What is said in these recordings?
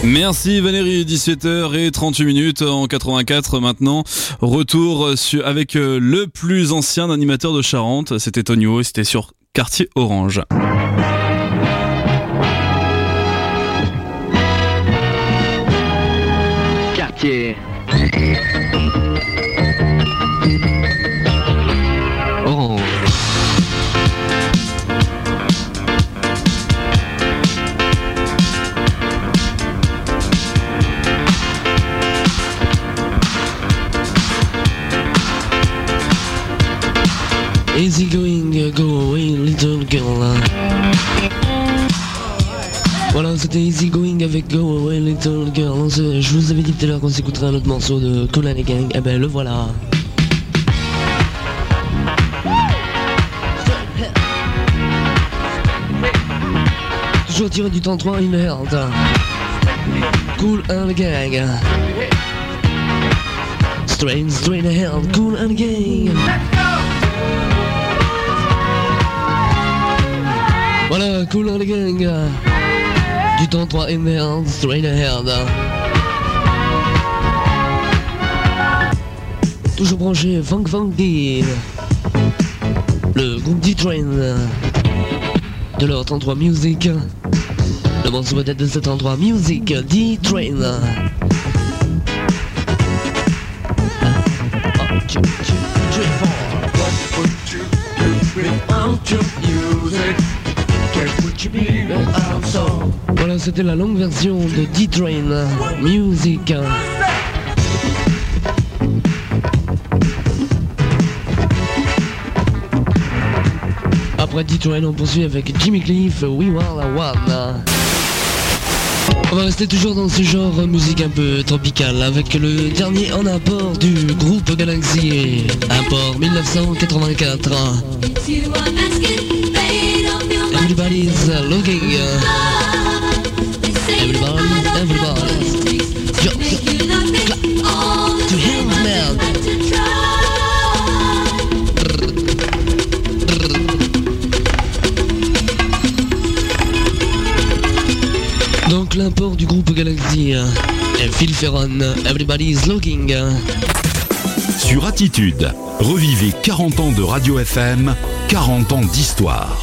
Merci Valérie, 17h38 en 84 maintenant. Retour avec le plus ancien animateur de Charente, c'était Tonio et c'était sur Quartier Orange. Quartier Orange. Easy going, go away, little girl. Voilà, c'était Easy Going avec Go Away, Little Girl. Je vous avais dit tout à l'heure qu'on s'écouterait un autre morceau de Kool and the Gang. Eh ben, le voilà. Toujours tiré du temps 3 in Heart. Kool and the Gang. Straight ahead, Kool and the Gang. Voilà, Kool and the Gang. Du temps 3 in Heart, straight ahead. Toujours branché Funk Funky. Le groupe D-Train de leur 33 Music. Le morceau peut-être de ce 33 Music, D-Train. Voilà, c'était la longue version de D-Train Music. Après D-Train, on poursuit avec Jimmy Cliff, We Are One. On va rester toujours dans ce genre musique un peu tropicale avec le dernier en apport du groupe Galaxy, apport 1984. Everybody's looking. Everybody. Yo, clap. To hands, man. Donc l'import du groupe Galaxy et Phil Ferron, Everybody's looking. Sur Attitude, revivez 40 ans de Radio FM, 40 ans d'histoire.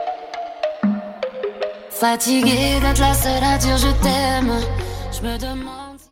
Fatiguée d'être la seule à dire je t'aime, je me demande...